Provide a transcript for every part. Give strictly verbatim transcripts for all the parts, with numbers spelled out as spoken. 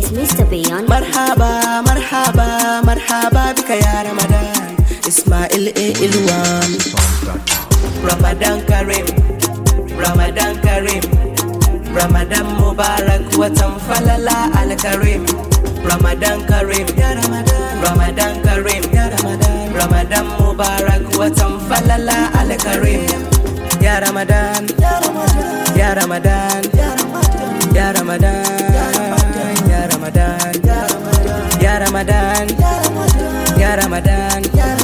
It's Mister Beyond. Marhaba, marhaba, marhaba bika ya Ramadan. Ismail A. Ilwam. Ramadan Kareem, Ramadan Kareem, Ramadan Mubarak watan falala al-Kareem. Ramadan Kareem, ya Ramadan, Ramadan Kareem, ya Ramadan, Ramadan Mubarak watan falala al-Kareem. Ya Ramadan, ya Ramadan, ya Ramadan, ya Ramadan, ya Ramadan, ya Ramadan, ya Ramadan,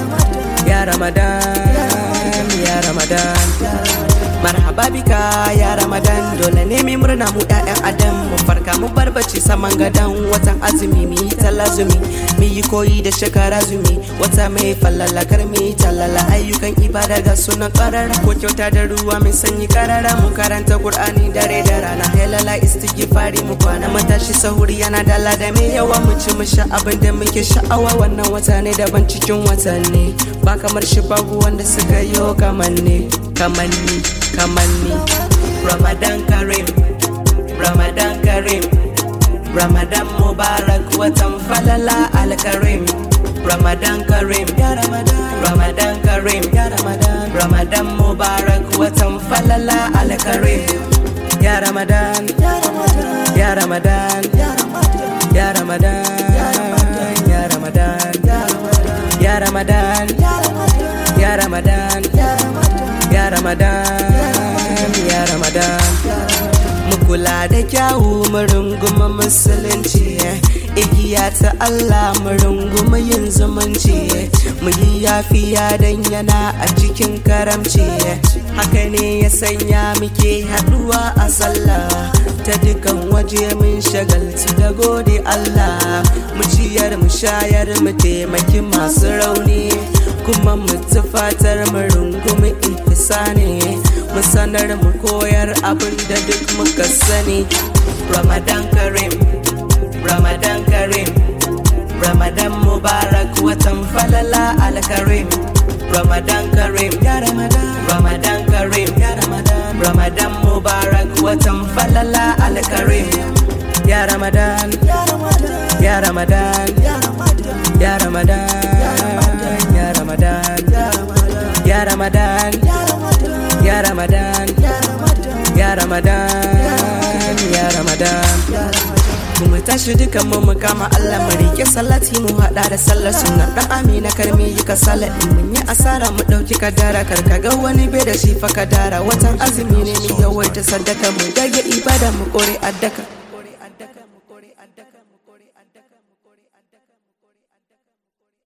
ya Ramadan, ya Ramadan. Marhaba bika ya Ramadan, dole ne mi murna mu ƴaƴan adam, mu farka mu barbaci saman gadan watan azumi mi talazumi, mi yi koyi da shekara zumi, wata mai fallala kar mi talala ayyukan ibada ga sunan karara, ko kyauta da ruwa mai sanyi karara, mu karanta Qur'ani dare da rana, halala istighfari mu kwana matashi sahuri yana dala da mai yawa, mu ci mu sha abin da muke sha'awa, wannan wata ne daban cikin watanni, ba kamar shi babu wanda suka yi kamanni kamanni kamanni. Ramadan Kareem, Ramadan Kareem, Ramadan Mubarak watan falala al-Kareem. Ramadan Kareem, ya Ramadan, Ramadan Kareem, ya Ramadan, Ramadan Mubarak watan falala al-Kareem. Ya Ramadan, ya Ramadan, ya Ramadan, ya Ramadan, ya Ramadan, ya Ramadan, ya Ramadan, ya Ramadan, ya Ramadan. Mu kula da kyawu mu runguma musulunci, igiya ta Allah mu runguma yin zumunci, mu yi yafiya dan yana a cikin karamci, haka ne ya sanya muke haduwa a sallah, ta dukan waje mun shagalci da gode Allah, mu ciyar mu shayar mu taimaki masu rauni, kuma mu tufatar mu rungumi ihsani, mu sanar mu koyar abin da duk muka sani. Ramadan Kareem, Ramadan Kareem, Ramadan Mubarak watan falala al-Kareem. Ramadan Kareem, ya Ramadan, Ramadan Kareem, ya Ramadan, Ramadan Mubarak watan falala al-Kareem. Ya Ramadan, ya Ramadan, ya Ramadan, ya Ramadan, ya Ramadan, ya Ramadan, ya Ramadan, ya Ramadan, ya Ramadan. Mu tashi dukan mu mu kama Allah mu rike salati mu hada da sallar sunna dan Amina karmi yi kasala in mun yi asara mu dauki kadara karka ga wani bai da shi fa kadara, watan azumi ne mu yawaita sadaka mu dage ibada mu kore addaka.